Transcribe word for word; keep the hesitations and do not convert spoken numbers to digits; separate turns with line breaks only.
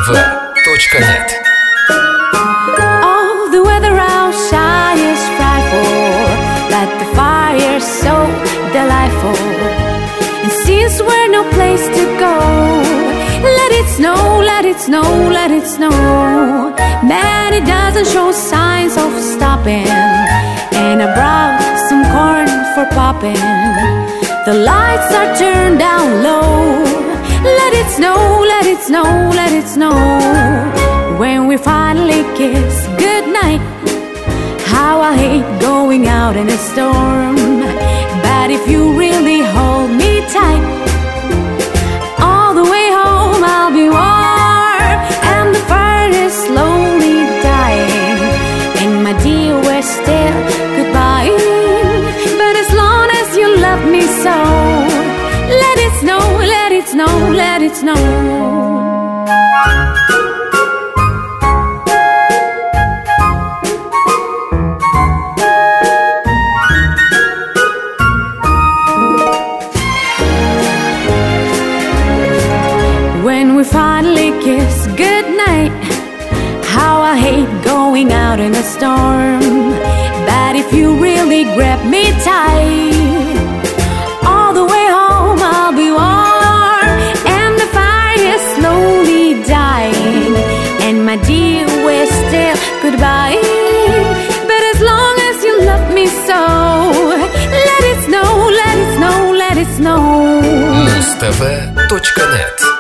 Муз-ТВ точка нет.
Oh, the weather outside is frightful, but the fire's so delightful. And since we're no place to go, let it snow, let it snow, let it snow. Man, it doesn't show signs of stopping, and I brought some corn for popping. The lights are turned down low. Let it snow, let it snow, let it snow. When we finally kiss goodnight, how I hate going out in a storm. But if you really hold me tight, all the way home I'll be warm. And the fire is slowly dying, and my dear, we're still goodbye. But as long as you love me so, let it snow, let it snow, let it snow. When we finally kiss goodnight, how I hate going out in a storm. But if you really grab me tight, all the way home I'll be warm. And the fire is slowly dying, and my dear, we're still goodbye. But as long as you love me so, let it snow, let it snow, let it snow.
Муз-ТВ точка нет.